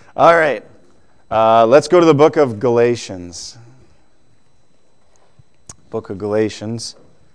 All right. Let's go to the book of Galatians. Book of Galatians.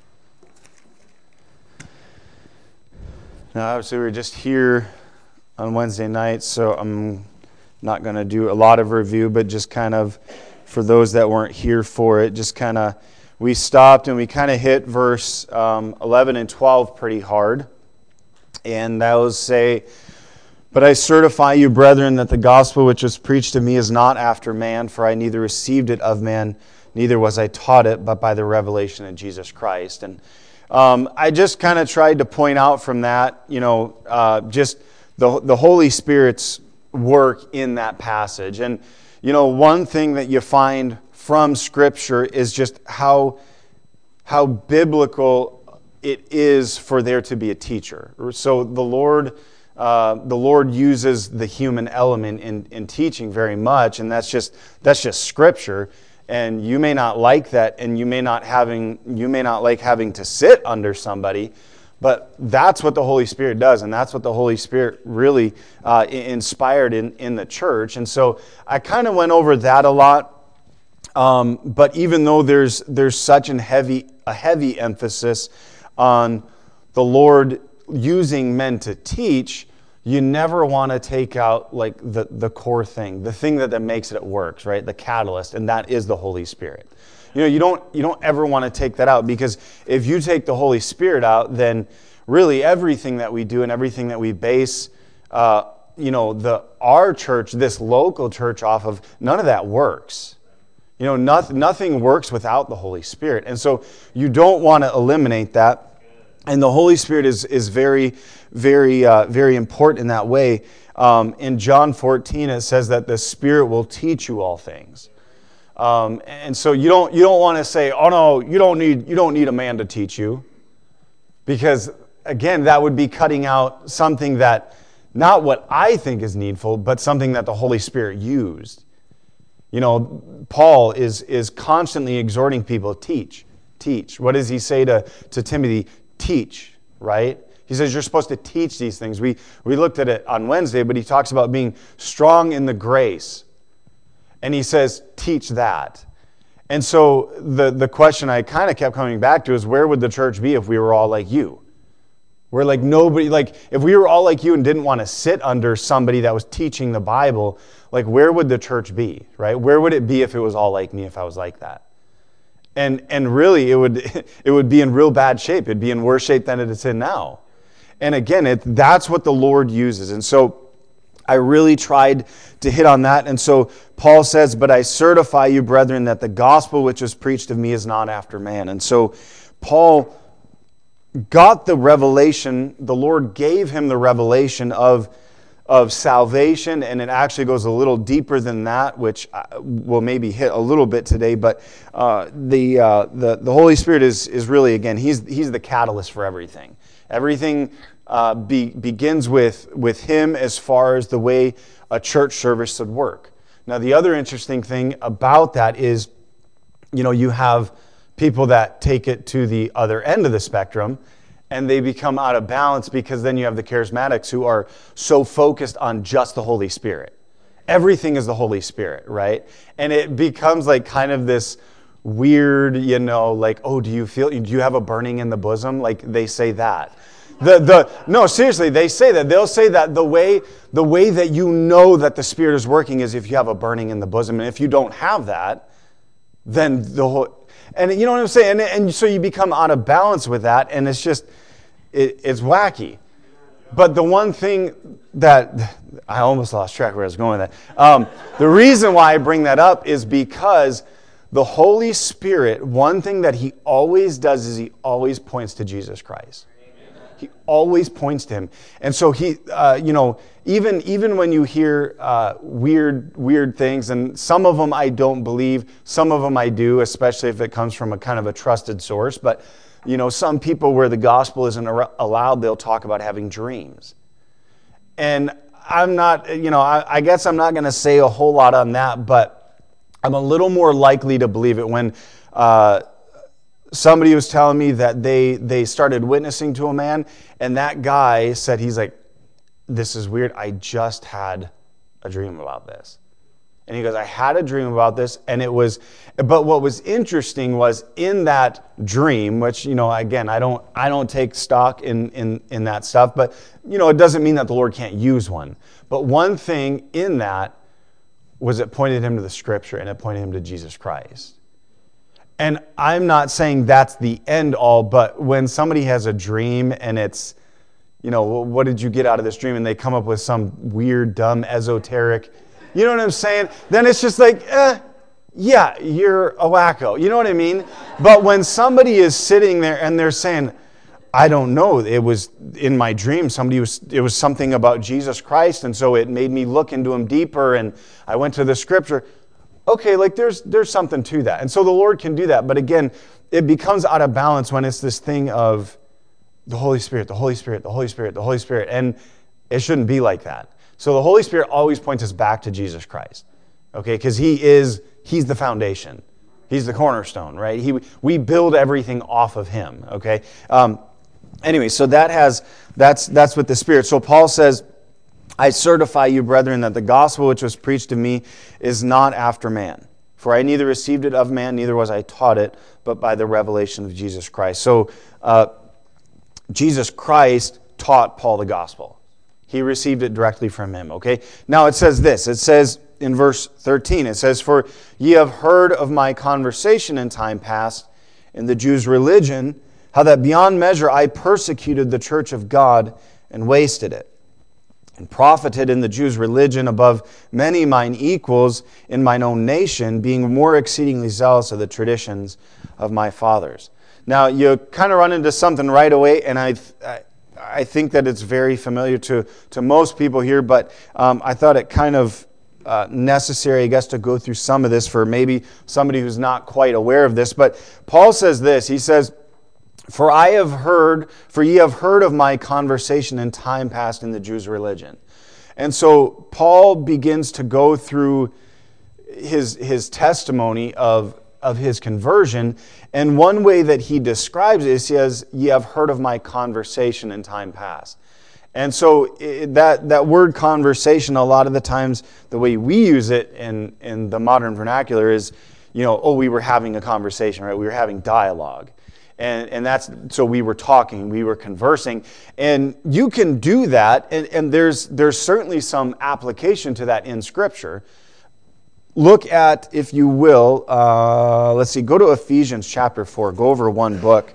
Now, obviously, we're just here on Wednesday night, so I'm not going to do a lot of review, but just kind of, for those that weren't here for it, just kind of, we stopped and we kind of hit verse 11 and 12 pretty hard. And that was say, "But I certify you, brethren, that the gospel which was preached to me is not after man, for I neither received it of man, neither was I taught it, but by the revelation of Jesus Christ." And I just kind of tried to point out from that, just the Holy Spirit's work in that passage. And, one thing that you find from Scripture is just how biblical it is for there to be a teacher. So the Lord uses the human element in teaching very much, and that's just Scripture. And you may not like that, and you may not like having to sit under somebody, but that's what the Holy Spirit does, and that's what the Holy Spirit really inspired in the church. And so I kind of went over that a lot. But even though there's such a heavy emphasis on the Lord using men to teach, you never want to take out like the core thing, the thing that makes it works, right? The catalyst, and that is the Holy Spirit. You don't ever want to take that out, because if you take the Holy Spirit out, then really everything that we do and everything that we base our church, this local church, off of, none of that works. Nothing works without the Holy Spirit. And so you don't want to eliminate that. And the Holy Spirit is very, very, very important in that way. In John 14, it says that the Spirit will teach you all things. And so you don't want to say, "Oh no, you don't need a man to teach you," because again, that would be cutting out something that, not what I think is needful, but something that the Holy Spirit used. Paul is constantly exhorting people, teach. What does he say to Timothy? Teach, right? He says you're supposed to teach these things. We looked at it on Wednesday, but he talks about being strong in the grace. And he says, teach that. And so the question I kind of kept coming back to is, where would the church be if we were all like you? We're like nobody, like if we were all like you and didn't want to sit under somebody that was teaching the Bible, like where would the church be, right? Where would it be if it was all like me, if I was like that? And really it would be in real bad shape. It'd be in worse shape than it's in now. And again, that's what the Lord uses. And so I really tried to hit on that. And so Paul says, "But I certify you, brethren, that the gospel which was preached of me is not after man." And so Paul got the revelation, the Lord gave him the revelation of salvation, and it actually goes a little deeper than that, which we'll maybe hit a little bit today. But the Holy Spirit is really, again, he's the catalyst for everything. Everything begins with Him as far as the way a church service should work. Now, the other interesting thing about that is, you have people that take it to the other end of the spectrum, and they become out of balance, because then you have the charismatics who are so focused on just the Holy Spirit. Everything is the Holy Spirit, right? And it becomes like kind of this weird, like, "Oh, do you have a burning in the bosom?" Like they say that. No, seriously, they say that. They'll say that the way that you know that the Spirit is working is if you have a burning in the bosom. And if you don't have that, then the whole... And you know what I'm saying? And so you become out of balance with that, and it's just, it's wacky. But the one thing that, I almost lost track of where I was going with that. The reason why I bring that up is because the Holy Spirit, one thing that He always does is He always points to Jesus Christ. He always points to Him. And so He, even when you hear weird things, and some of them I don't believe, some of them I do, especially if it comes from a kind of a trusted source. But, some people where the gospel isn't allowed, they'll talk about having dreams. And I'm not, I guess I'm not going to say a whole lot on that, but I'm a little more likely to believe it when somebody was telling me that they started witnessing to a man, and that guy said, he's like, "This is weird. I just had a dream about this. And he goes, I had a dream about this, and but what was interesting was in that dream, which, again, I don't take stock in that stuff, but, it doesn't mean that the Lord can't use one. But one thing in that was it pointed him to the Scripture, and it pointed him to Jesus Christ. And I'm not saying that's the end all, but when somebody has a dream and it's, what did you get out of this dream? And they come up with some weird, dumb, esoteric, you know what I'm saying? Then it's just like, yeah, you're a wacko. You know what I mean? But when somebody is sitting there and they're saying, I don't know, it was in my dream, it was something about Jesus Christ, and so it made me look into him deeper, and I went to the Scripture. Okay, like there's something to that. And so the Lord can do that. But again, it becomes out of balance when it's this thing of the Holy Spirit, the Holy Spirit, the Holy Spirit, the Holy Spirit. And it shouldn't be like that. So the Holy Spirit always points us back to Jesus Christ. Okay, because He's the foundation. He's the cornerstone, right? We build everything off of Him, okay? Anyway, so that's with the Spirit. So Paul says, I certify you, brethren, that the gospel which was preached to me is not after man. For I neither received it of man, neither was I taught it, but by the revelation of Jesus Christ. So Jesus Christ taught Paul the gospel. He received it directly from him, okay? Now it says this. It says in verse 13, it says, For ye have heard of my conversation in time past in the Jews' religion, how that beyond measure I persecuted the church of God and wasted it, and profited in the Jews' religion above many mine equals in mine own nation, being more exceedingly zealous of the traditions of my fathers. Now, you kind of run into something right away, and I think that it's very familiar to most people here, but I thought it kind of necessary, I guess, to go through some of this for maybe somebody who's not quite aware of this. But Paul says this, he says, For ye have heard of my conversation in time past in the Jews' religion. And so Paul begins to go through his testimony of his conversion, and one way that he describes it is he says, ye have heard of my conversation in time past. And so that word conversation, a lot of the times, the way we use it in the modern vernacular is, we were having a conversation, right? We were having dialogue. And that's, so we were talking, we were conversing. And you can do that, and there's certainly some application to that in Scripture. Look at, if you will, go to Ephesians chapter 4. Go over one book.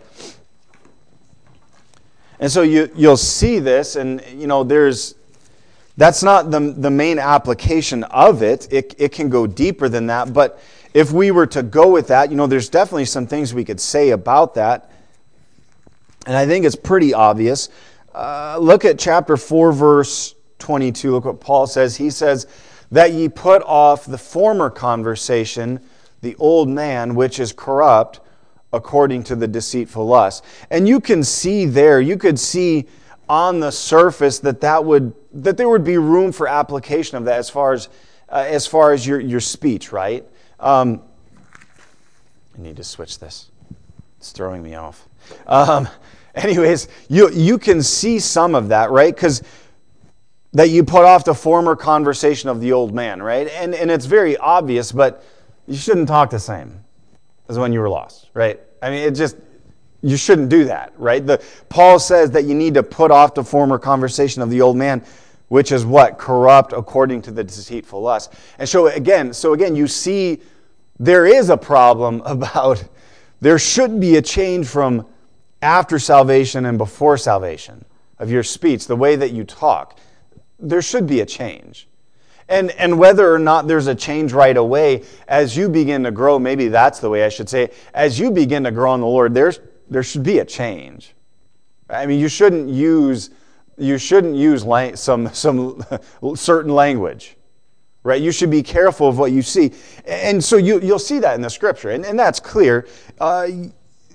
And so you'll see this, and that's not the main application of it. It can go deeper than that, but if we were to go with that, there's definitely some things we could say about that. And I think it's pretty obvious. Look at chapter 4, verse 22. Look what Paul says. He says, that ye put off the former conversation, the old man, which is corrupt, according to the deceitful lust. And you can see there, you could see on the surface that there would be room for application of that as far as your speech, right? I need to switch this. It's throwing me off. Anyways, you can see some of that, right? Because that you put off the former conversation of the old man, right? And it's very obvious, but you shouldn't talk the same as when you were lost, right? I mean, you shouldn't do that, right? Paul says that you need to put off the former conversation of the old man, which is what? Corrupt according to the deceitful lust. And so again, you see there is a problem about there should be a change from after salvation and before salvation of your speech, the way that you talk. There should be a change. And whether or not there's a change right away, as you begin to grow, maybe that's the way I should say it, as you begin to grow in the Lord, there should be a change. I mean, you shouldn't use some certain language, right? You should be careful of what you see. And so you'll see that in the Scripture, and that's clear. We'll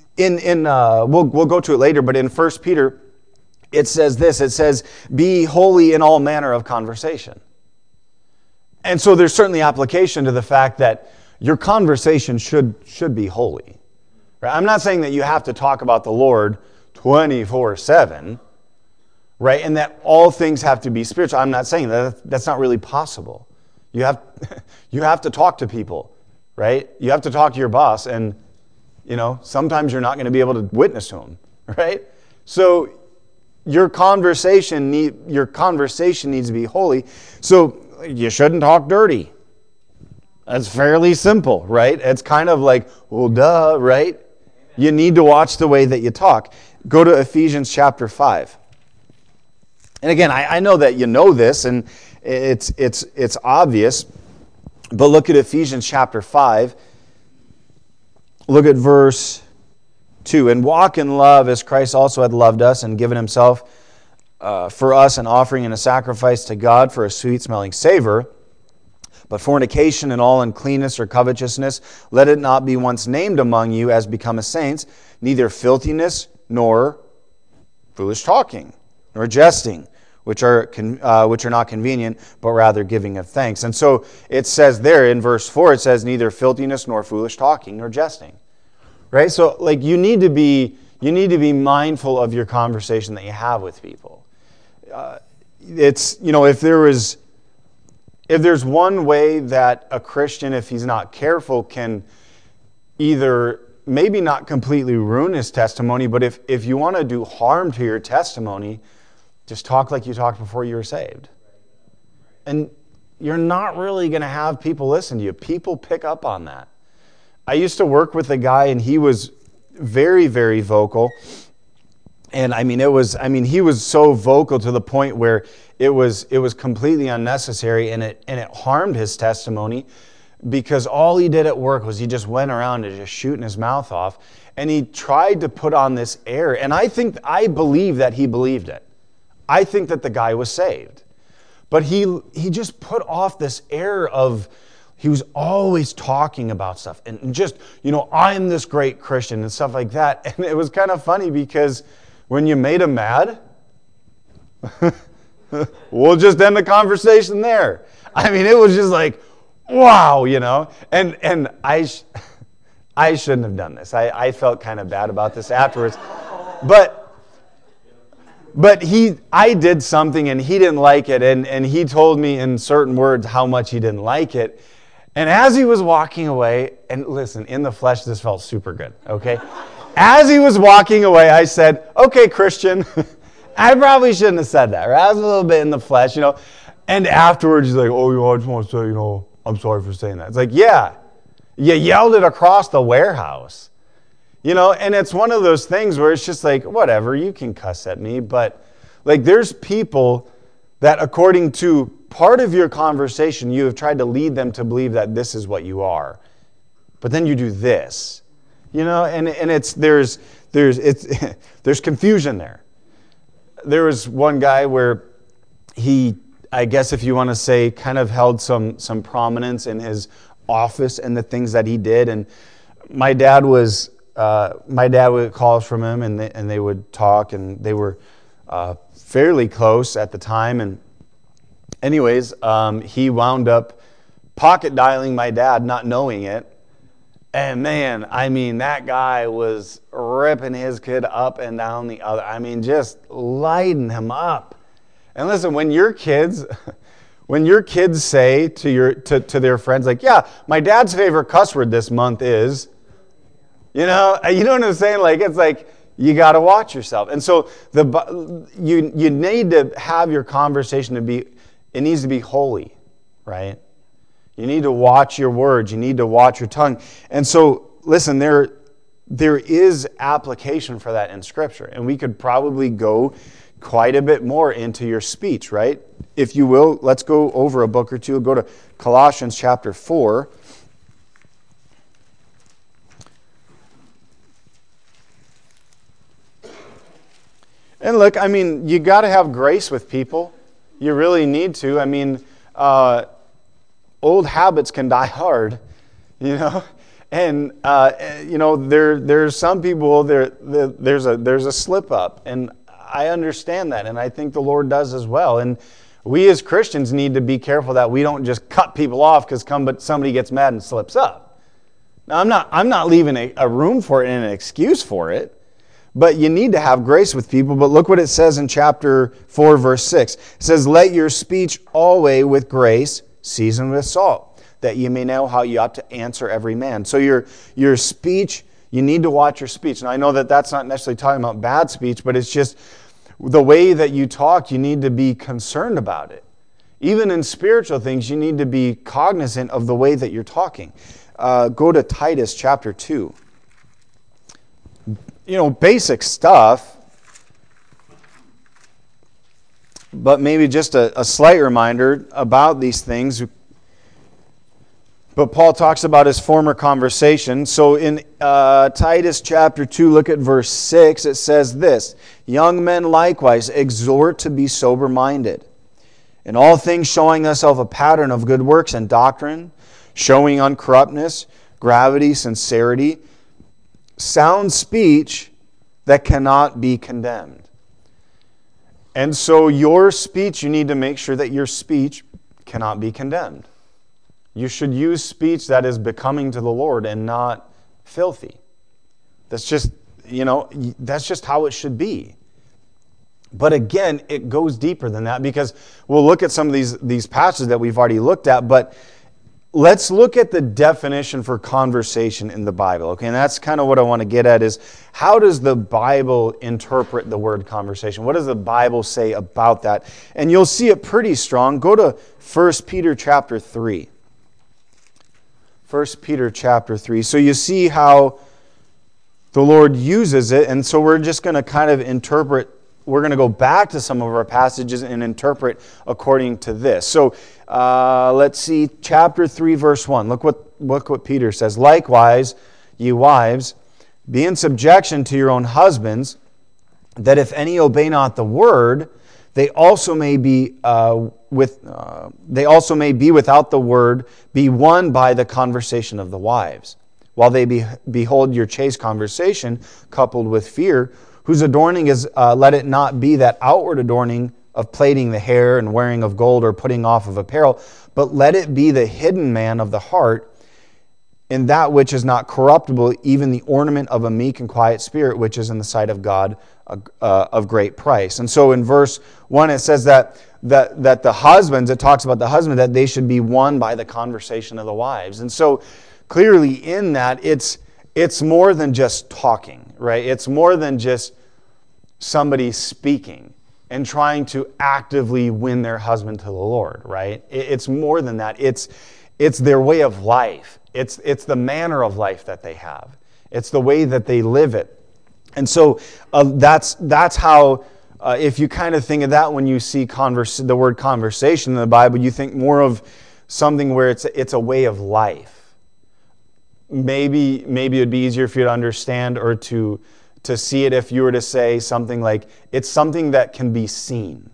go to it later, but in 1 Peter, it says this, it says, be holy in all manner of conversation. And so there's certainly application to the fact that your conversation should be holy. Right? I'm not saying that you have to talk about the Lord 24/7, right? And that all things have to be spiritual. I'm not saying that. That's not really possible. You have, you have to talk to people, right? You have to talk to your boss, and sometimes you're not going to be able to witness to them, right? So your conversation needs to be holy. So you shouldn't talk dirty. That's fairly simple, right? It's kind of like, well, duh, right? You need to watch the way that you talk. Go to Ephesians chapter 5. And again, I know that you know this, and it's obvious, but look at Ephesians chapter 5. Look at verse 2. And walk in love as Christ also had loved us and given himself for us an offering and a sacrifice to God for a sweet-smelling savor. But fornication and all uncleanness or covetousness, let it not be once named among you as becometh saints, neither filthiness nor foolish talking, nor jesting, which are not convenient, but rather giving of thanks. And so it says there in verse 4, it says neither filthiness nor foolish talking, nor jesting. Right? So you need to be mindful of your conversation that you have with people. If there's one way that a Christian, if he's not careful, can either maybe not completely ruin his testimony, but if you want to do harm to your testimony, just talk like you talked before you were saved. And you're not really going to have people listen to you. People pick up on that. I used to work with a guy, and he was very, very vocal. And he was so vocal to the point where it was completely unnecessary, and it harmed his testimony, because all he did at work was he just went around and just shooting his mouth off, and he tried to put on this air. And I believe that he believed it. I think that the guy was saved, but he just put off this air of, he was always talking about stuff and just, I'm this great Christian and stuff like that. And it was kind of funny because when you made him mad, we'll just end the conversation there. It was just like, wow, and I shouldn't have done this. I felt kind of bad about this afterwards, but I did something and he didn't like it, and he told me in certain words how much he didn't like it. And as he was walking away, and listen, in the flesh, this felt super good, okay? As he was walking away, I said, okay, Christian, I probably shouldn't have said that, right? I was a little bit in the flesh, And afterwards, he's like, I just want to say, I'm sorry for saying that. It's like, yeah, you yelled it across the warehouse. And it's one of those things where it's just like, whatever, you can cuss at me. But there's people that according to part of your conversation, you have tried to lead them to believe that this is what you are. But then you do this, and there's confusion there. There was one guy where he, I guess if you want to say, kind of held some prominence in his office and the things that he did. And my dad would call from him, and they would talk, and they were fairly close at the time. And anyways, he wound up pocket dialing my dad, not knowing it. And man, that guy was ripping his kid up and down the other. Just lighting him up. And listen, when your kids say to their friends, like, yeah, my dad's favorite cuss word this month is, you know what I'm saying? It's like, you got to watch yourself. And so you need to have your conversation it needs to be holy, right? You need to watch your words. You need to watch your tongue. And so, listen, there is application for that in Scripture. And we could probably go quite a bit more into your speech, right? If you will, let's go over a book or two. Go to Colossians chapter 4. And look, you got to have grace with people. You really need to. Old habits can die hard, And there's some people there's a slip up, and I understand that, and I think the Lord does as well. And we as Christians need to be careful that we don't just cut people off because somebody gets mad and slips up. Now, I'm not leaving a room for it and an excuse for it. But you need to have grace with people. But look what it says in chapter 4, verse 6. It says, let your speech always with grace, seasoned with salt, that you may know how you ought to answer every man. So your speech, you need to watch your speech. And I know that that's not necessarily talking about bad speech, but it's just the way that you talk, you need to be concerned about it. Even in spiritual things, you need to be cognizant of the way that you're talking. Go to Titus chapter 2. Basic stuff, but maybe just a slight reminder about these things. But Paul talks about his former conversation. So in Titus chapter 2, look at verse 6. It says this, young men likewise exhort to be sober-minded, in all things showing thyself a pattern of good works and doctrine, showing uncorruptness, gravity, sincerity, sound speech that cannot be condemned. And so your speech, you need to make sure that your speech cannot be condemned. You should use speech that is becoming to the Lord and not filthy. That's just how it should be. But again, it goes deeper than that, because we'll look at some of these passages that we've already looked at, but let's look at the definition for conversation in the Bible. Okay, and that's kind of what I want to get at, is how does the Bible interpret the word conversation? What does the Bible say about that? And you'll see it pretty strong. Go to 1 Peter chapter 3. 1 Peter chapter 3. So you see how the Lord uses it, and so we're just going to kind of interpret. We're going to go back to some of our passages and interpret according to this. So let's see, chapter 3, verse 1. Look what Peter says. Likewise, ye wives, be in subjection to your own husbands, that if any obey not the word, they also may be without the word, be won by the conversation of the wives, while they behold your chaste conversation coupled with fear, whose adorning is, let it not be that outward adorning of plaiting the hair and wearing of gold or putting off of apparel, but let it be the hidden man of the heart, in that which is not corruptible, even the ornament of a meek and quiet spirit, which is in the sight of God of great price. And so in verse 1 it says that the husbands, it talks about the husband, that they should be won by the conversation of the wives. And so clearly in that, it's more than just talking, right? It's more than just somebody speaking and trying to actively win their husband to the Lord, right? It's more than that. It's their way of life. It's the manner of life that they have. It's the way that they live it. And so that's how, if you kind of think of that when you see the word conversation in the Bible, you think more of something where it's a way of life. Maybe it'd be easier for you to understand or to see it if you were to say something like, it's something that can be seen.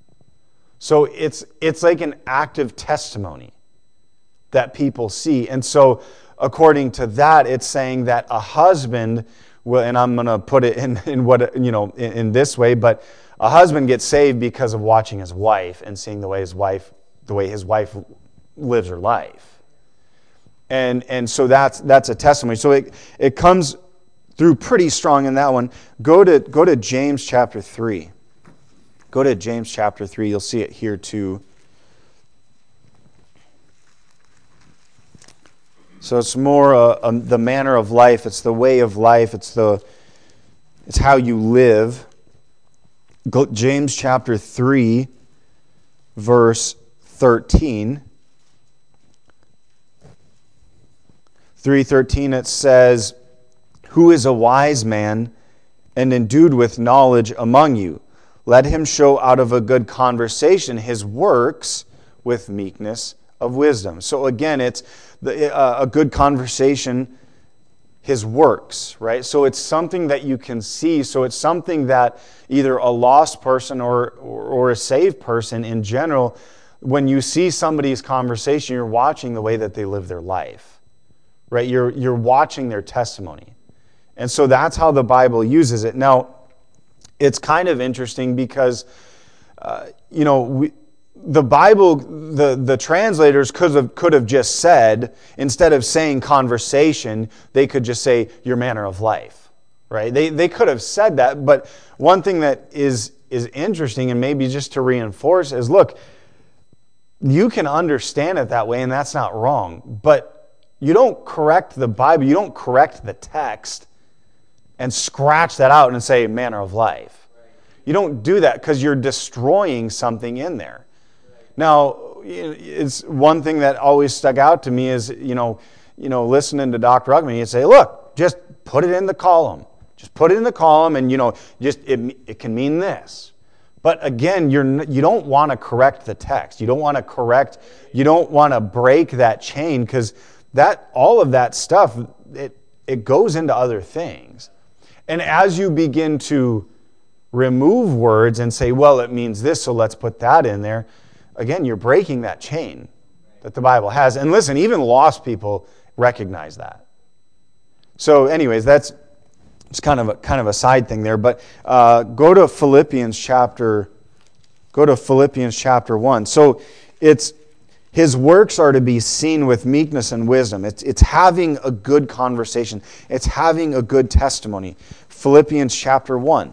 So it's like an active testimony that people see. And so according to that, it's saying that a husband, and I'm going to put it in this way, but a husband gets saved because of watching his wife and seeing the way his wife lives her life. And so that's a testimony. So it comes through pretty strong in that one. Go to James chapter 3. Go to James chapter 3. You'll see it here too. So it's more the manner of life. It's the way of life. It's how you live. James chapter 3, verse 13. 3:13 it says, "Who is a wise man and endued with knowledge among you? Let him show out of a good conversation his works with meekness of wisdom." So again, it's a good conversation, his works, right? So it's something that you can see. So it's something that either a lost person or a saved person in general, when you see somebody's conversation, you're watching the way that they live their life, right? You're watching their testimony. And so that's how the Bible uses it. Now, it's kind of interesting because, the Bible, the translators could have just said, instead of saying conversation, they could just say your manner of life, right? They could have said that, but one thing that is interesting, and maybe just to reinforce, is look, you can understand it that way, and that's not wrong. But you don't correct the Bible. You don't correct the text and scratch that out and say manner of life. You don't do that because you're destroying something in there. Now, it's one thing that always stuck out to me is, listening to Dr. Ruckman, he'd say, look, just put it in the column. Just put it in the column and, it can mean this. But again, you don't want to correct the text. You don't want to break that chain because all of that stuff, it goes into other things. And as you begin to remove words and say, well, it means this, so let's put that in there, again, you're breaking that chain that the Bible has. And listen, even lost people recognize that. So anyways, it's kind of a side thing there. But go to Philippians chapter 1. So it's his works are to be seen with meekness and wisdom. It's having a good conversation. It's having a good testimony. Philippians chapter 1.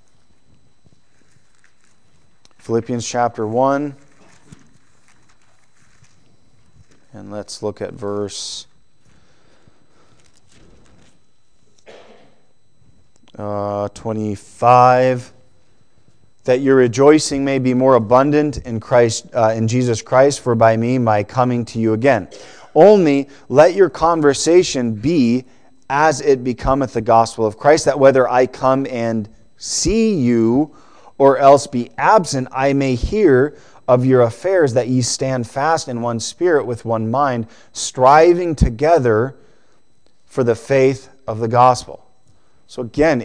Philippians chapter 1. And let's look at verse 25. That your rejoicing may be more abundant in Jesus Christ, for by me my coming to you again. Only let your conversation be as it becometh the gospel of Christ, that whether I come and see you or else be absent, I may hear of your affairs, that ye stand fast in one spirit with one mind, striving together for the faith of the gospel. So again,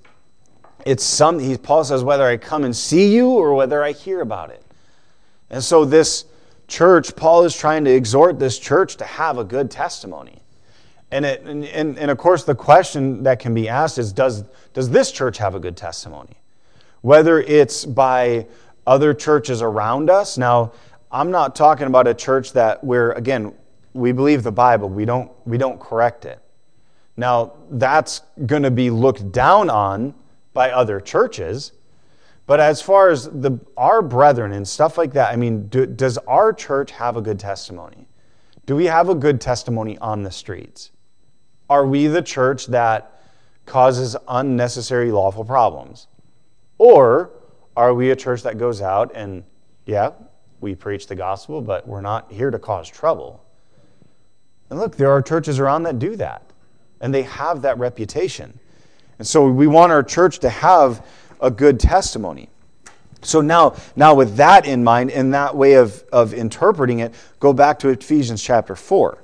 Paul says, whether I come and see you or whether I hear about it. And so this church, Paul is trying to exhort this church to have a good testimony. And of course the question that can be asked is, does this church have a good testimony? Whether it's by other churches around us. Now, I'm not talking about a church where, again, we believe the Bible, we don't correct it. Now, that's going to be looked down on by other churches. But as far as our brethren and stuff like that, does our church have a good testimony? Do we have a good testimony on the streets? Are we the church that causes unnecessary lawful problems? Or are we a church that goes out and, we preach the gospel, but we're not here to cause trouble? And look, there are churches around that do that. And they have that reputation. And so we want our church to have a good testimony. So now with that in mind, in that way of interpreting it, go back to Ephesians chapter 4.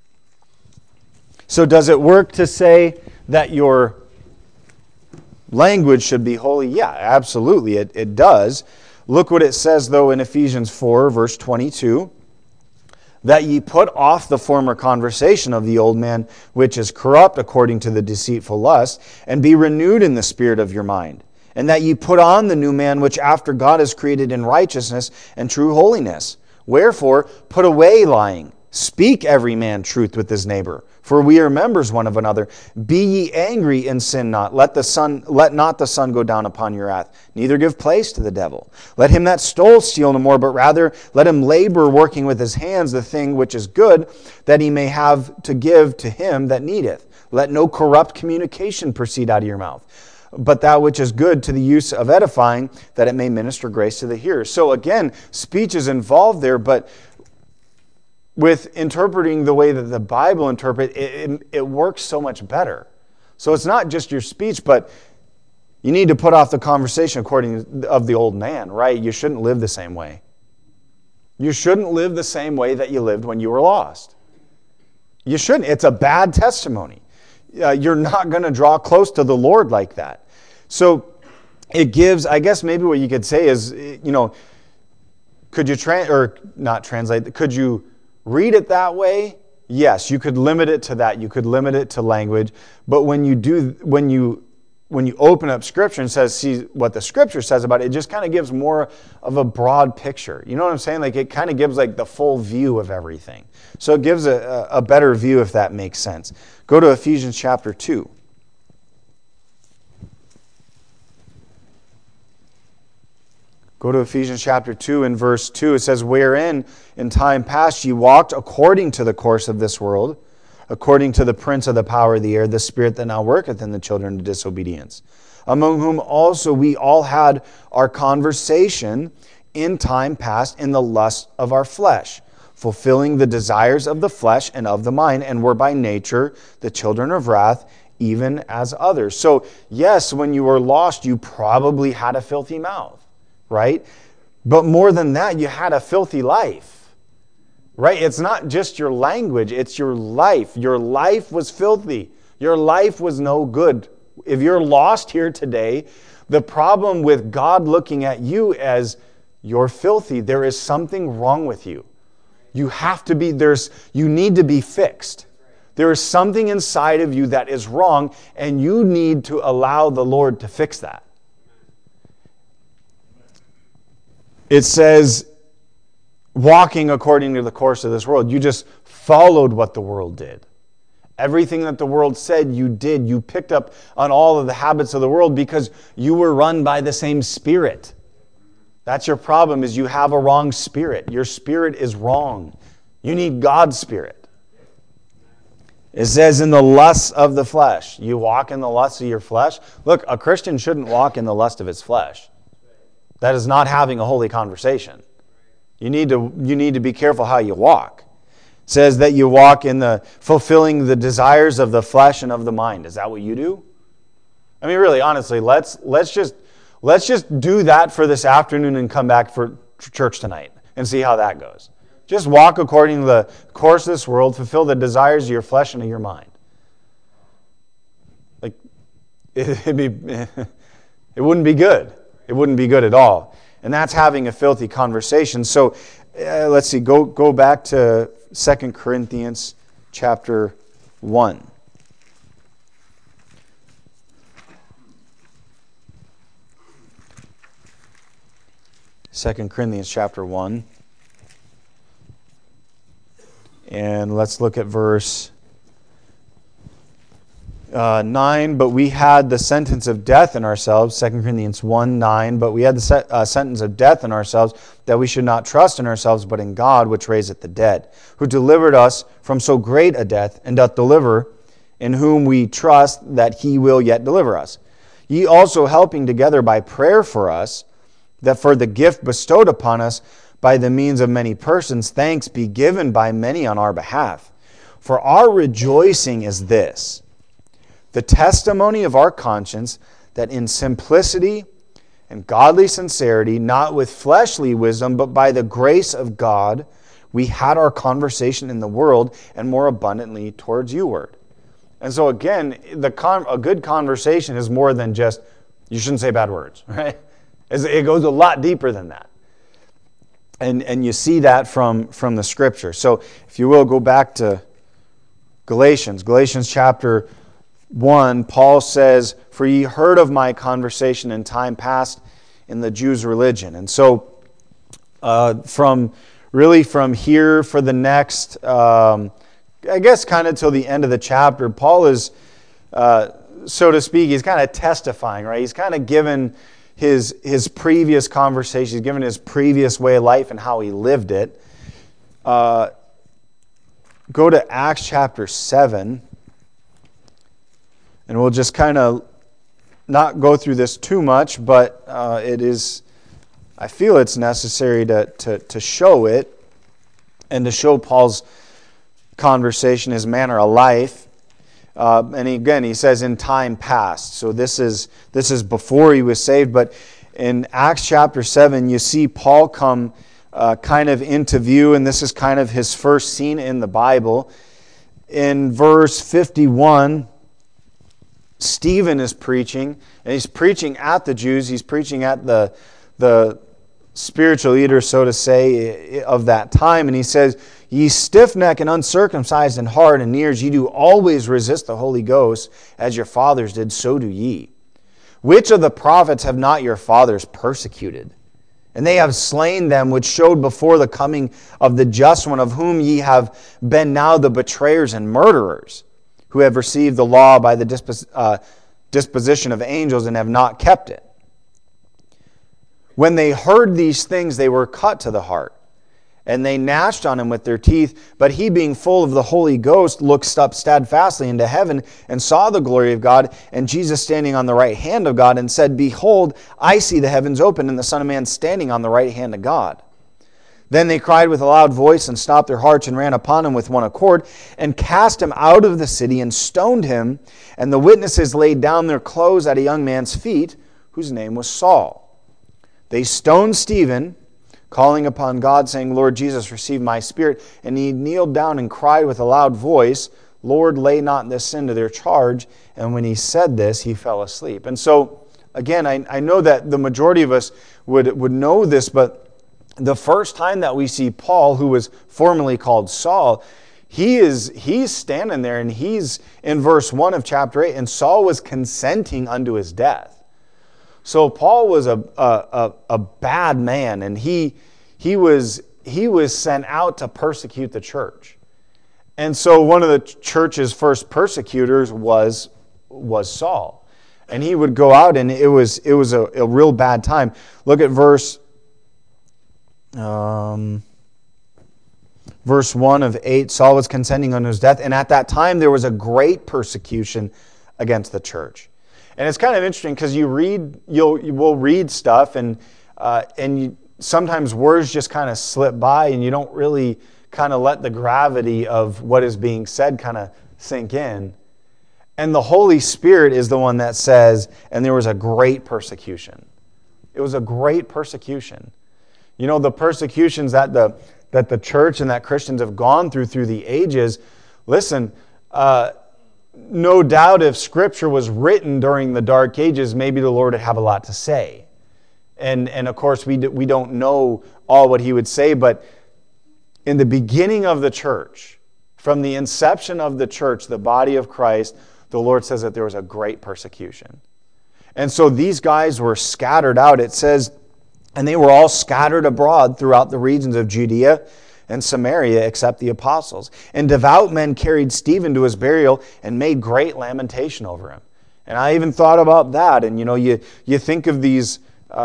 So does it work to say that your language should be holy? Yeah, absolutely, it does. Look what it says, though, in Ephesians 4, verse 22. That ye put off the former conversation of the old man, which is corrupt according to the deceitful lust, and be renewed in the spirit of your mind. And that ye put on the new man, which after God is created in righteousness and true holiness. Wherefore, put away lying. Speak every man truth with his neighbor, for we are members one of another. Be ye angry and sin not. Let not the sun go down upon your wrath, neither give place to the devil. Let him that stole steal no more, but rather let him labor, working with his hands the thing which is good, that he may have to give to him that needeth. Let no corrupt communication proceed out of your mouth, but that which is good to the use of edifying, that it may minister grace to the hearers. So again, speech is involved there, but with interpreting the way that the Bible interprets, it works so much better. So it's not just your speech, but you need to put off the conversation according of the old man, right? You shouldn't live the same way. You shouldn't live the same way that you lived when you were lost. You shouldn't. It's a bad testimony. You're not going to draw close to the Lord like that. So it gives, I guess maybe what you could say is, could you not translate, could you read it that way? Yes, you could limit it to that. You could limit it to language. But when you open up Scripture and see what the Scripture says about it, it just kind of gives more of a broad picture. You know what I'm saying? Like it kind of gives like the full view of everything. So it gives a better view, if that makes sense. Go to Ephesians chapter 2. Go to Ephesians chapter 2 and verse 2. It says, "Wherein in time past ye walked according to the course of this world, according to the prince of the power of the air, the spirit that now worketh in the children of disobedience, among whom also we all had our conversation in time past in the lust of our flesh, fulfilling the desires of the flesh and of the mind, and were by nature the children of wrath, even as others." So, yes, when you were lost, you probably had a filthy mouth, right? But more than that, you had a filthy life, right? It's not just your language, it's your life. Your life was filthy. Your life was no good. If you're lost here today, the problem with God looking at you as you're filthy, there is something wrong with you. You need to be fixed. There is something inside of you that is wrong, and you need to allow the Lord to fix that. It says, walking according to the course of this world. You just followed what the world did. Everything that the world said, you did. You picked up on all of the habits of the world because you were run by the same spirit. That's your problem, is you have a wrong spirit. Your spirit is wrong. You need God's spirit. It says in the lusts of the flesh. You walk in the lusts of your flesh. Look, a Christian shouldn't walk in the lust of his flesh. That is not having a holy conversation. You need to be careful how you walk. It says that you walk in the fulfilling the desires of the flesh and of the mind. Is that what you do? I mean, really, honestly, let's just do that for this afternoon and come back for church tonight and see how that goes. Just walk according to the course of this world, fulfill the desires of your flesh and of your mind. Like, it wouldn't be good. It wouldn't be good at all. And that's having a filthy conversation. So, let's see, go back to 2 Corinthians chapter 1. 2 Corinthians chapter 1. And let's look at verse 9. But we had the sentence of death in ourselves, 2 Corinthians 1:9. But we had the sentence of death in ourselves, that we should not trust in ourselves, but in God, which raiseth the dead, who delivered us from so great a death, and doth deliver, in whom we trust that he will yet deliver us. Ye also helping together by prayer for us, that for the gift bestowed upon us by the means of many persons, thanks be given by many on our behalf. For our rejoicing is this, the testimony of our conscience, that in simplicity and godly sincerity, not with fleshly wisdom, but by the grace of God, we had our conversation in the world, and more abundantly towards youward. And so again, a good conversation is more than just, you shouldn't say bad words, right? It goes a lot deeper than that. And you see that from the Scripture. So if you will, go back to Galatians. Galatians chapter 1, Paul says, "For ye heard of my conversation in time past in the Jews' religion." And so from here for the next, I guess kind of till the end of the chapter, Paul is, so to speak, he's kind of testifying, right? He's kind of given his previous conversations, he's given his previous way of life and how he lived it. Go to Acts chapter 7, and we'll just kind of not go through this too much, but I feel it's necessary to show it, and to show Paul's conversation, his manner of life. And again, he says in time past. So this is before he was saved. But in Acts chapter 7, you see Paul come kind of into view, and this is kind of his first scene in the Bible. In verse 51, Stephen is preaching, and he's preaching at the Jews. He's preaching at the spiritual leaders, so to say, of that time. And he says, "Ye stiff-necked and uncircumcised in heart and ears, ye do always resist the Holy Ghost, as your fathers did, so do ye. Which of the prophets have not your fathers persecuted? And they have slain them which showed before the coming of the just one, of whom ye have been now the betrayers and murderers, who have received the law by the disposition of angels and have not kept it. when they heard these things, they were cut to the heart. And they gnashed on him with their teeth. But he, being full of the Holy Ghost, looked up steadfastly into heaven and saw the glory of God and Jesus standing on the right hand of God, and said, Behold, I see the heavens open and the Son of Man standing on the right hand of God. Then they cried with a loud voice and stopped their hearts and ran upon him with one accord and cast him out of the city and stoned him. And the witnesses laid down their clothes at a young man's feet, whose name was Saul. They stoned Stephen, calling upon God, saying, Lord Jesus, receive my spirit. And he kneeled down and cried with a loud voice, Lord, lay not this sin to their charge. And when he said this, he fell asleep. And so, again, I know that the majority of us would know this, but the first time that we see Paul, who was formerly called Saul, he's standing there, and he's in verse 1 of chapter 8, and Saul was consenting unto his death. So Paul was a bad man, and he was sent out to persecute the church. And so one of the church's first persecutors was Saul. And he would go out, and it was a real bad time. Look at verse 1 of 8, Saul was consenting unto his death, and at that time there was a great persecution against the church. And it's kind of interesting because you will read stuff, and sometimes words just kind of slip by, and you don't really kind of let the gravity of what is being said kind of sink in. And the Holy Spirit is the one that says, and there was a great persecution. It was a great persecution. You know, the persecutions that the church and that Christians have gone through the ages, listen, no doubt if Scripture was written during the Dark Ages, maybe the Lord would have a lot to say. And of course, we don't know all what He would say, but in the beginning of the church, from the inception of the church, the body of Christ, the Lord says that there was a great persecution. And so these guys were scattered out. It says, and they were all scattered abroad throughout the regions of Judea and Samaria, except the apostles. And devout men carried Stephen to his burial and made great lamentation over him. And I even thought about that. And you think of these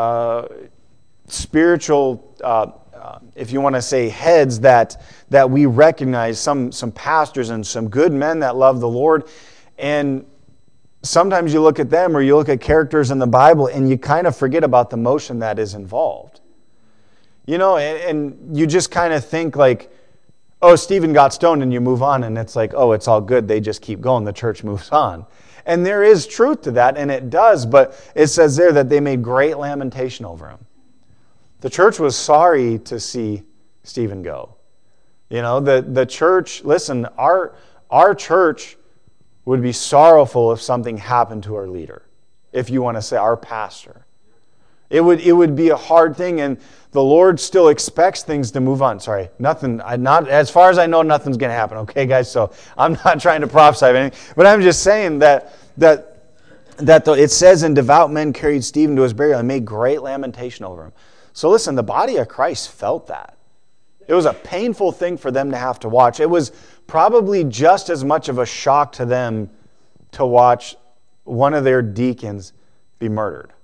spiritual, if you want to say heads that we recognize, some pastors and some good men that love the Lord. And sometimes you look at them, or you look at characters in the Bible, and you kind of forget about the motion that is involved. And you just kind of think like, oh, Stephen got stoned, and you move on, and it's like, oh, it's all good. They just keep going. The church moves on. And there is truth to that, and it does, but it says there that they made great lamentation over him. The church was sorry to see Stephen go. The church, listen, our church would be sorrowful if something happened to our leader, if you want to say our pastor. It would be a hard thing, and the Lord still expects things to move on. Sorry, not as far as I know, nothing's going to happen. Okay, guys, so I'm not trying to prophesy anything, but I'm just saying that it says, and devout men carried Stephen to his burial and made great lamentation over him. So listen, the body of Christ felt that. It was a painful thing for them to have to watch. It was probably just as much of a shock to them to watch one of their deacons be murdered.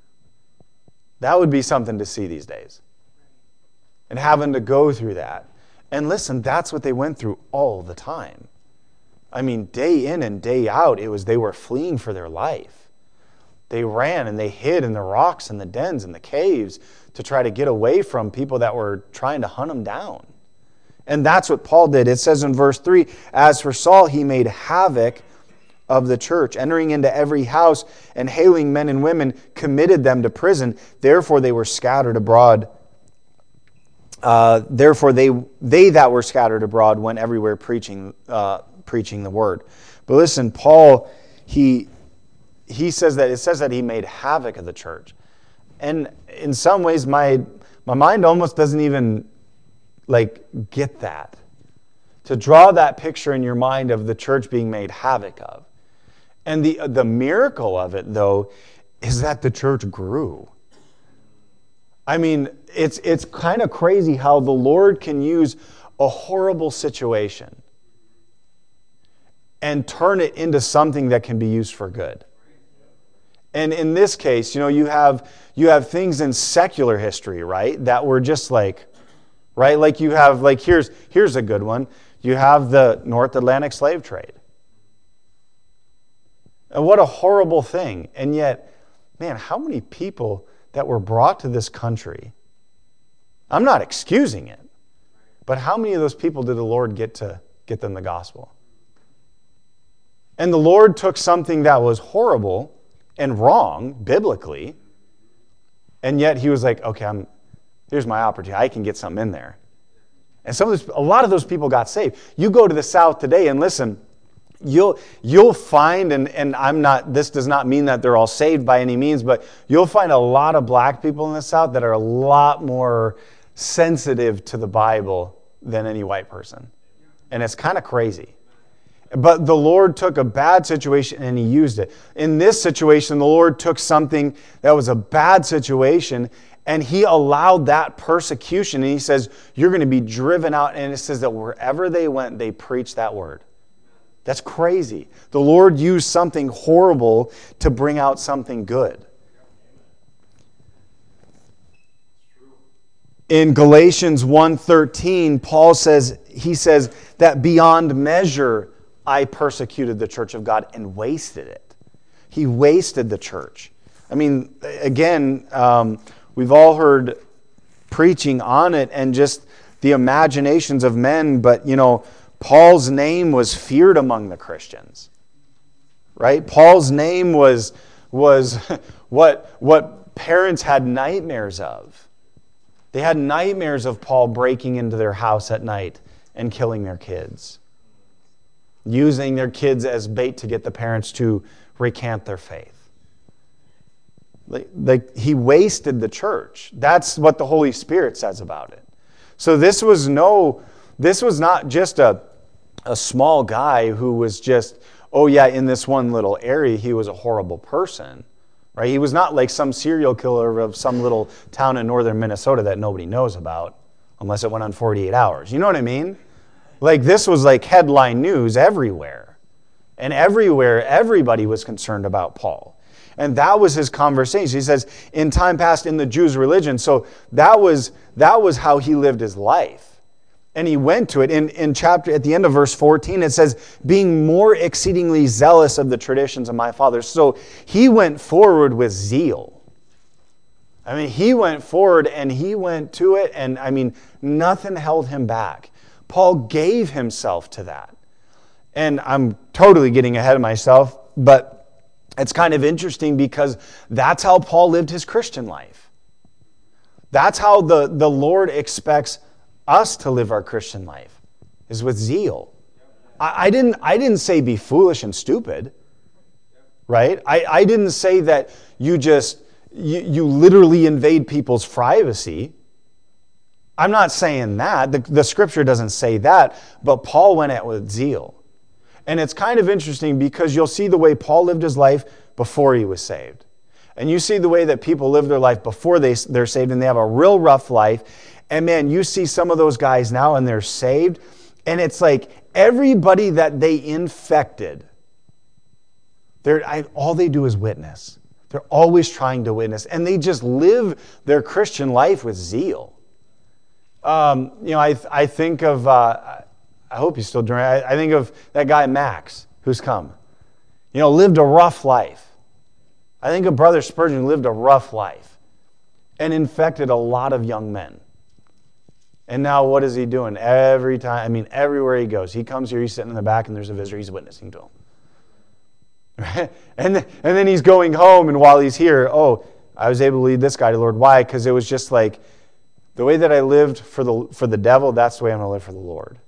That would be something to see these days. And having to go through that. And listen, that's what they went through all the time. I mean, day in and day out, they were fleeing for their life. They ran and they hid in the rocks and the dens and the caves to try to get away from people that were trying to hunt them down. And that's what Paul did. It says in verse 3, as for Saul, he made havoc of the church, entering into every house and hailing men and women, committed them to prison. Therefore they were scattered abroad. Therefore they that were scattered abroad went everywhere preaching the word. But listen, Paul, he says that it says that he made havoc of the church. And in some ways my mind almost doesn't even get that. To draw that picture in your mind of the church being made havoc of. And the miracle of it, though, is that the church grew. I mean, it's kind of crazy how the Lord can use a horrible situation and turn it into something that can be used for good. And in this case, you have things in secular history, right, that were just like, right, like you have, like here's a good one. You have the North Atlantic slave trade. And what a horrible thing. And yet, man, how many people that were brought to this country, I'm not excusing it, but how many of those people did the Lord get them the gospel? And the Lord took something that was horrible and wrong biblically, and yet he was like, okay, here's my opportunity. I can get something in there. And a lot of those people got saved. You go to the South today and listen, you'll find, and this does not mean that they're all saved by any means, but you'll find a lot of black people in the South that are a lot more sensitive to the Bible than any white person. And it's kind of crazy. But the Lord took a bad situation and he used it. In this situation, the Lord took something that was a bad situation and he allowed that persecution. And he says, you're going to be driven out. And it says that wherever they went, they preached that word. That's crazy. The Lord used something horrible to bring out something good. In Galatians 1:13, Paul says that beyond measure, I persecuted the church of God and wasted it. He wasted the church. I mean, again, we've all heard preaching on it and just the imaginations of men, but, Paul's name was feared among the Christians, right? Paul's name was what parents had nightmares of. They had nightmares of Paul breaking into their house at night and killing their kids, using their kids as bait to get the parents to recant their faith. He wasted the church. That's what the Holy Spirit says about it. So this was not just a small guy who was just, in this one little area, he was a horrible person. Right? He was not like some serial killer of some little town in northern Minnesota that nobody knows about, unless it went on 48 hours. You know what I mean? Like this was like headline news everywhere. And everywhere, everybody was concerned about Paul. And that was his conversation. He says, in time past in the Jews' religion. So that was how he lived his life. And he went to it. In chapter, at the end of verse 14, it says, being more exceedingly zealous of the traditions of my fathers. So he went forward with zeal. I mean, he went forward and he went to it. And I mean, nothing held him back. Paul gave himself to that. And I'm totally getting ahead of myself, but it's kind of interesting because that's how Paul lived his Christian life. That's how the Lord expects us to live our Christian life, is with zeal. I didn't say be foolish and stupid, right? I didn't say that you literally invade people's privacy. I'm not saying that. The scripture doesn't say that, but Paul went at it with zeal. And it's kind of interesting because you'll see the way Paul lived his life before he was saved. And you see the way that people live their life before they're saved and they have a real rough life. And man, you see some of those guys now and they're saved. And it's like everybody that they infected, all they do is witness. They're always trying to witness. And they just live their Christian life with zeal. I think of, I hope he's still doing it. I think of that guy Max, who's come. Lived a rough life. I think of Brother Spurgeon, who lived a rough life and infected a lot of young men. And now what is he doing? Everywhere he goes. He comes here, he's sitting in the back, and there's a visitor, he's witnessing to him. Right? And then he's going home, and while he's here, I was able to lead this guy to the Lord. Why? Because it was just like, the way that I lived for the devil, that's the way I'm going to live for the Lord.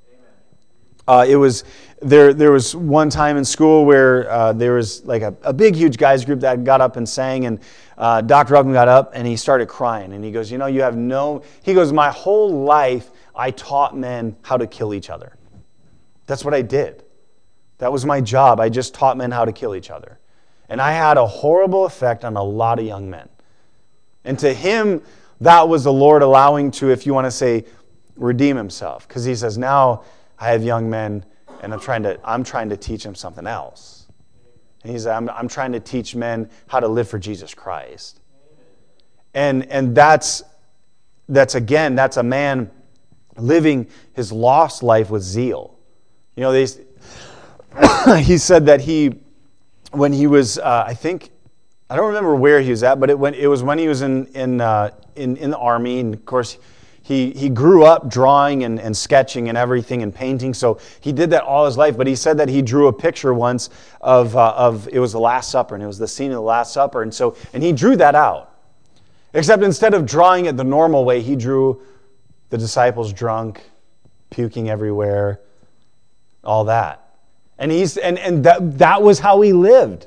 There was one time in school where there was like a big, huge guys group that got up and sang, and Dr. Ruckman got up and he started crying. And he goes, he goes, my whole life I taught men how to kill each other. That's what I did. That was my job. I just taught men how to kill each other. And I had a horrible effect on a lot of young men. And to him, that was the Lord allowing to, if you want to say, redeem himself. Because he says, now I have young men, and I'm trying to teach them something else. And he said, I'm trying to teach men how to live for Jesus Christ. And that's a man living his lost life with zeal. You know, he said that when he was, I don't remember where he was at, but it was when he was in the army, and of course he grew up drawing and sketching and everything and painting, so he did that all his life. But he said that he drew a picture once of it was the Last Supper, and it was the scene of the Last Supper, and he drew that out. Except instead of drawing it the normal way, he drew the disciples drunk, puking everywhere, all that. And that was how he lived.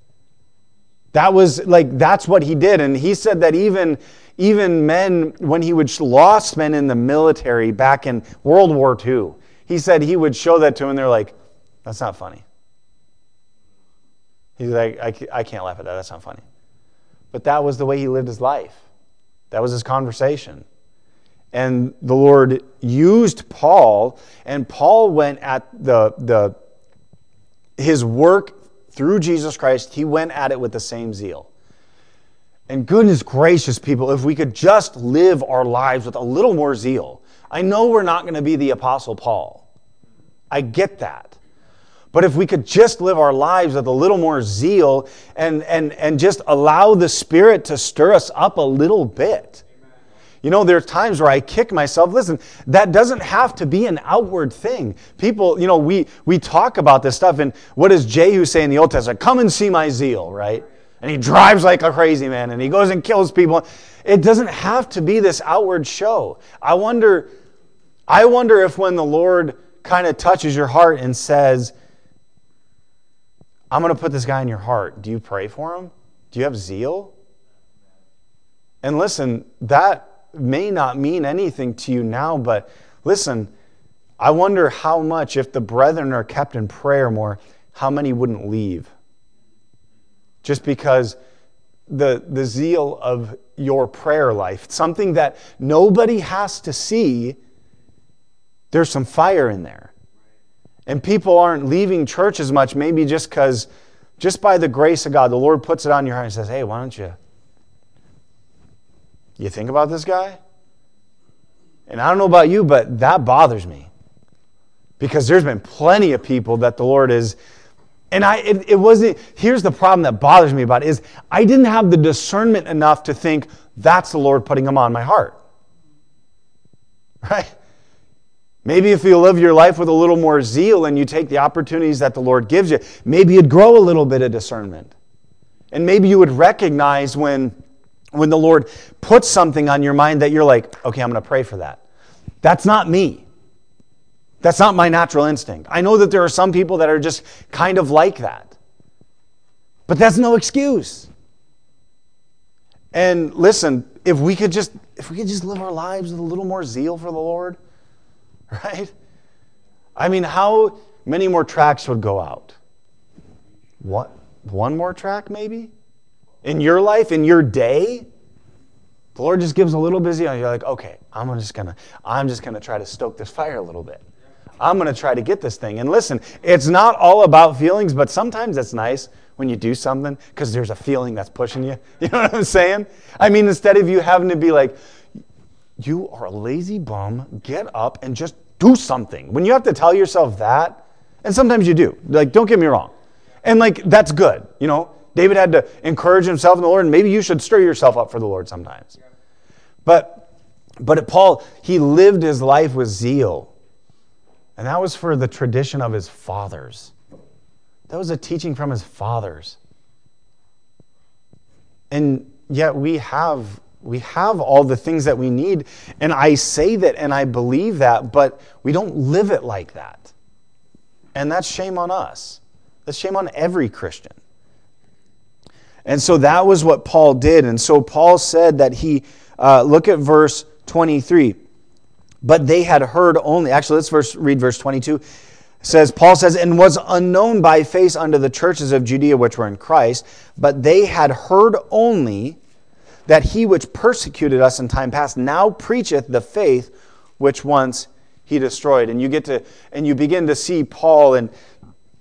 That's what he did. And he said that even men, when he lost men in the military back in World War II, he said he would show that to them, and they're like, that's not funny. He's like, I can't laugh at that. That's not funny. But that was the way he lived his life. That was his conversation. And the Lord used Paul, and Paul went at his work through Jesus Christ, he went at it with the same zeal. And goodness gracious, people, if we could just live our lives with a little more zeal. I know we're not going to be the Apostle Paul. I get that. But if we could just live our lives with a little more zeal and just allow the Spirit to stir us up a little bit. You know, there's times where I kick myself. Listen, that doesn't have to be an outward thing. People, you know, we talk about this stuff, and what does Jehu say in the Old Testament? Come and see my zeal, right? And he drives like a crazy man, and he goes and kills people. It doesn't have to be this outward show. I wonder if when the Lord kind of touches your heart and says, I'm going to put this guy in your heart, do you pray for him? Do you have zeal? And listen, that may not mean anything to you now, but listen, I wonder how much, if the brethren are kept in prayer more, how many wouldn't leave? Just because the zeal of your prayer life, something that nobody has to see, there's some fire in there. And people aren't leaving church as much, maybe just because, just by the grace of God, the Lord puts it on your heart and says, hey, why don't you think about this guy? And I don't know about you, but that bothers me. Because there's been plenty of people that the Lord is... And it wasn't... Here's the problem that bothers me about it, is I didn't have the discernment enough to think, that's the Lord putting him on my heart. Right? Maybe if you live your life with a little more zeal and you take the opportunities that the Lord gives you, maybe you'd grow a little bit of discernment. And maybe you would recognize when the Lord puts something on your mind that you're like, okay, I'm going to pray for that. That's not me. That's not my natural instinct. I know that there are some people that are just kind of like that. But that's no excuse. And listen, if we could just live our lives with a little more zeal for the Lord, right? I mean, how many more tracts would go out? What? One more tract maybe? In your life, in your day? The Lord just gives a little busy, and you're like, okay, I'm just gonna try to stoke this fire a little bit. I'm gonna try to get this thing. And listen, it's not all about feelings, but sometimes it's nice when you do something because there's a feeling that's pushing you. You know what I'm saying? I mean, instead of you having to be like, you are a lazy bum, get up and just do something. When you have to tell yourself that, and sometimes you do, like, don't get me wrong. And like, that's good, you know. David had to encourage himself in the Lord, and maybe you should stir yourself up for the Lord sometimes. But Paul, he lived his life with zeal. And that was for the tradition of his fathers. That was a teaching from his fathers. And yet we have all the things that we need. And I say that and I believe that, but we don't live it like that. And that's shame on us. That's shame on every Christian. And so that was what Paul did. And so Paul said that he, look at verse 23. But they had heard only, actually let's read verse 22. Paul says, and was unknown by face unto the churches of Judea which were in Christ, but they had heard only that he which persecuted us in time past now preacheth the faith which once he destroyed. And you begin to see Paul, and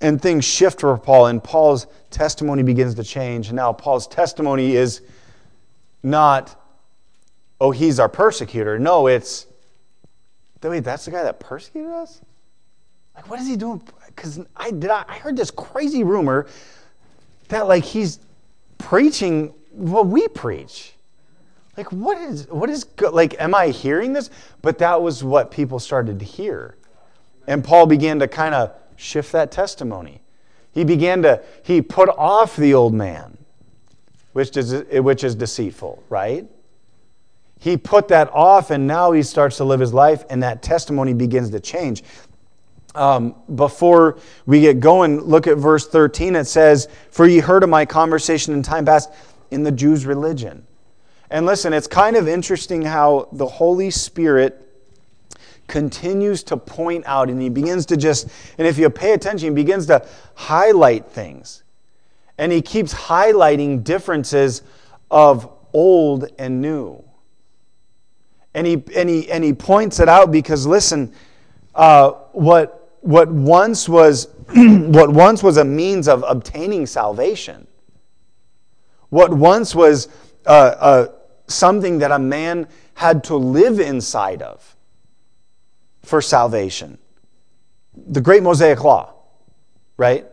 And things shift for Paul, and Paul's testimony begins to change. And now Paul's testimony is not, oh, he's our persecutor. No, it's, wait, that's the guy that persecuted us? Like, what is he doing? Because I heard this crazy rumor that, like, he's preaching what we preach. Like, what is, like, am I hearing this? But that was what people started to hear. And Paul began to kind of shift that testimony. He put off the old man, which is deceitful, right? He put that off, and now he starts to live his life, and that testimony begins to change. Before we get going, look at verse 13. It says, "For ye heard of my conversation in time past in the Jews' religion." And listen, it's kind of interesting how the Holy Spirit continues to point out, and he begins to and if you pay attention, he begins to highlight things. And he keeps highlighting differences of old and new. And he points it out because, listen, what once was a means of obtaining salvation, what once was something that a man had to live inside of for salvation, the great Mosaic Law, right?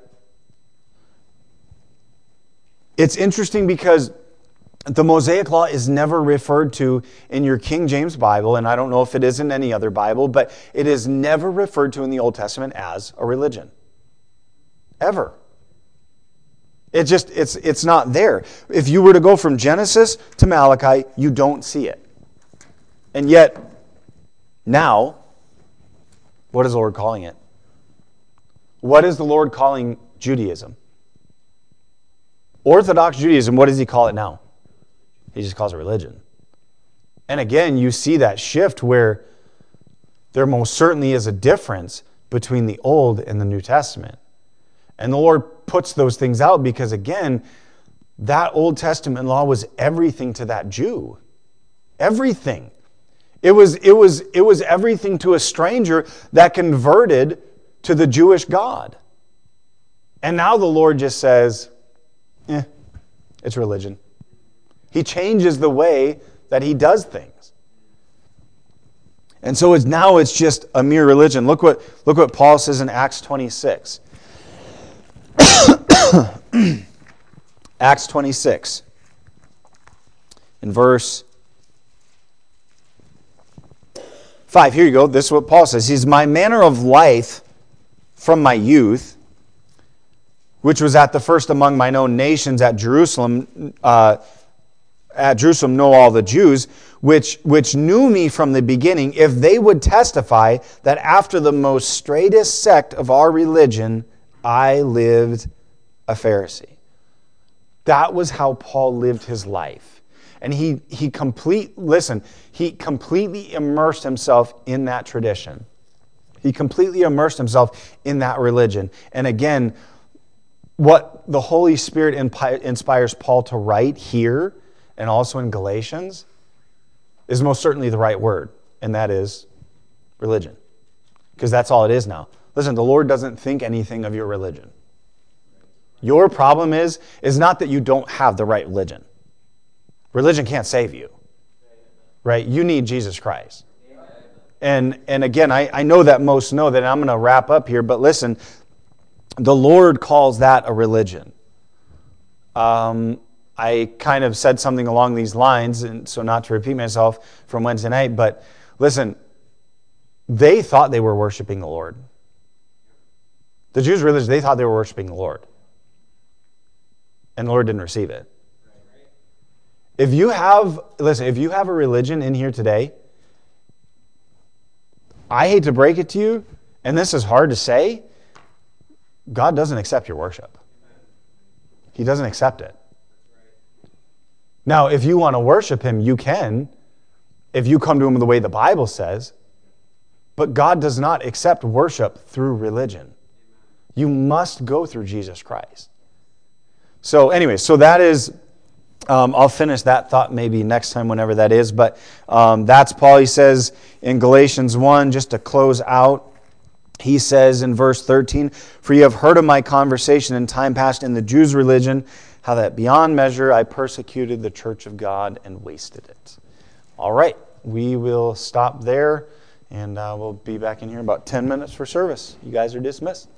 It's interesting because the Mosaic Law is never referred to in your King James Bible, and I don't know if it is in any other Bible, but it is never referred to in the Old Testament as a religion. Ever. It's not there. If you were to go from Genesis to Malachi, you don't see it. And yet, now, what is the Lord calling it? What is the Lord calling Judaism? Orthodox Judaism, what does he call it now? He just calls it religion. And again, you see that shift where there most certainly is a difference between the Old and the New Testament. And the Lord puts those things out because, again, that Old Testament law was everything to that Jew. Everything. It was everything to a stranger that converted to the Jewish God. And now the Lord just says, it's religion. He changes the way that he does things. And so it's just a mere religion. Look what Paul says in Acts 26. Acts 26. In verse 5. Here you go. This is what Paul says. He's my manner of life from my youth, which was at the first among mine own nations at Jerusalem. At Jerusalem know all the Jews, which knew me from the beginning, if they would testify that after the most straightest sect of our religion, I lived a Pharisee. That was how Paul lived his life. And he completely immersed himself in that tradition. He completely immersed himself in that religion. And again, what the Holy Spirit inspires Paul to write here and also in Galatians is most certainly the right word, and that is religion. Because that's all it is now. Listen, the Lord doesn't think anything of your religion. Your problem is not that you don't have the right religion. Religion can't save you. Right? You need Jesus Christ. And again, I know that most know that, and I'm going to wrap up here, but listen, the Lord calls that a religion. I kind of said something along these lines, and so not to repeat myself from Wednesday night, but listen, they thought they were worshiping the Lord. The Jews' religion, they thought they were worshiping the Lord. And the Lord didn't receive it. If you have a religion in here today, I hate to break it to you, and this is hard to say, God doesn't accept your worship. He doesn't accept it. Now, if you want to worship Him, you can, if you come to Him the way the Bible says, but God does not accept worship through religion. You must go through Jesus Christ. So anyway, so that is, I'll finish that thought maybe next time, whenever that is, but that's Paul. He says in Galatians 1, just to close out, he says in verse 13, "For you have heard of my conversation in time past in the Jews' religion, how that beyond measure I persecuted the church of God and wasted it." All right, we will stop there, and we'll be back in here in about 10 minutes for service. You guys are dismissed.